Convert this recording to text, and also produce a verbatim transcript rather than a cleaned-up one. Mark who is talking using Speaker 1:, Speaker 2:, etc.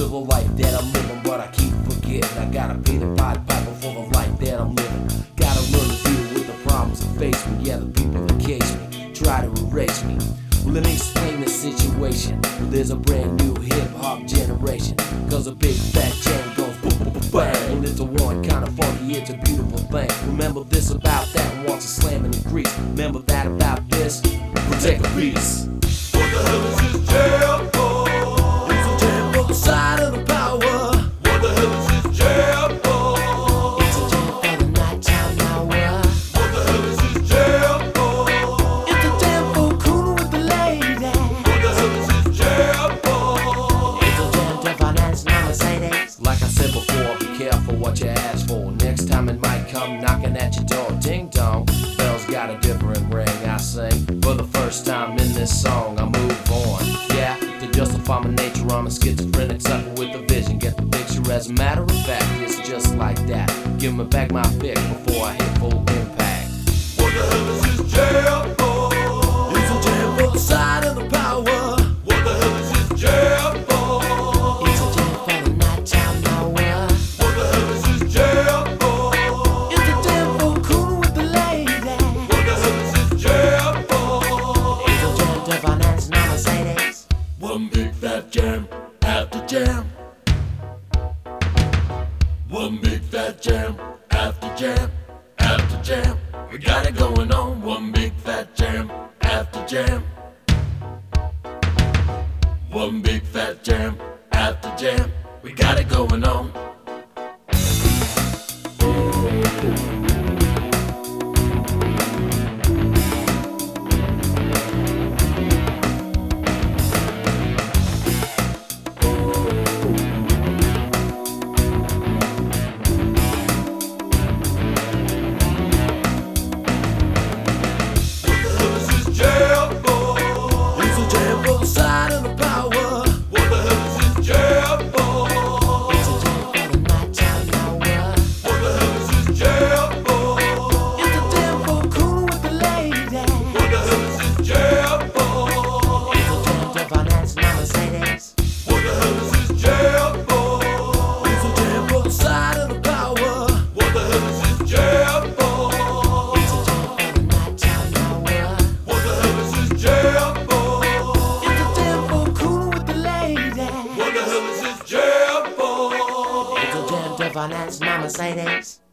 Speaker 1: to the life that I'm living, but I keep forgetting I gotta pay the Pied Piper for the life that I'm living. Gotta learn to deal with the problems that face me. Yeah, the people that cage me, try to erase me. Well, let me explain the situation. There's a brand new hip-hop generation, cause a big fat jam goes boom-boom-bang. Well, it's a one kind of funky, it's a beautiful thing. Remember this about that, and wants a slam in the grease. Remember that about this, protect the peace.
Speaker 2: What the hell is this jam for?
Speaker 1: It's a jam for the side of the power.
Speaker 2: What the hell is this jam for?
Speaker 1: It's a jam for the nighttime hour.
Speaker 2: What the hell is this jam for?
Speaker 1: It's a jam for cooling with the lady.
Speaker 2: What the hell is this jam for?
Speaker 1: It's a jam to finance my Mercedes. Like I said before, be careful what you ask for. Next time it might come knocking at your door. Ding dong, bells got a different ring. I sing for the first time in this song. I move on, yeah, to justify my nature. I'm a schizophrenic sucker with a vision. Get the picture? As a matter of fact, it's just like that. Give me back my pick before I hit full impact.
Speaker 2: What the hell is this jam for?
Speaker 1: It's a jam for the side of the power.
Speaker 2: What the hell is this jam for?
Speaker 1: It's a jam for the nighttime hour.
Speaker 2: What the hell is this jam for?
Speaker 1: It's a jam for cooling with the lady.
Speaker 2: What the hell is this jam for?
Speaker 1: It's a jam to finance my Mercedes.
Speaker 2: One big fat jam after jam. One big fat jam after jam after jam. We got it going on. One big fat jam after jam. One big fat jam after jam. We got it going on.
Speaker 1: Side of the power.
Speaker 2: What the hell is this jam for?
Speaker 1: It's a jam for the nighttime hour.
Speaker 2: What the hell is this jam for?
Speaker 1: It's a jam for cooling with the lady.
Speaker 2: What the hell is this jam for?
Speaker 1: It's a jam to finance my Mercedes.
Speaker 2: What the hell is this jam for?
Speaker 1: It's a jam for the side of the power.
Speaker 2: What the hell is this jam for?
Speaker 1: It's a jam for the nighttime hour.
Speaker 2: What the hell is this jam for?
Speaker 1: It's a jam for cooling with the lady.
Speaker 2: What the hell is this jam for?
Speaker 1: It's a jam to finance my Mercedes.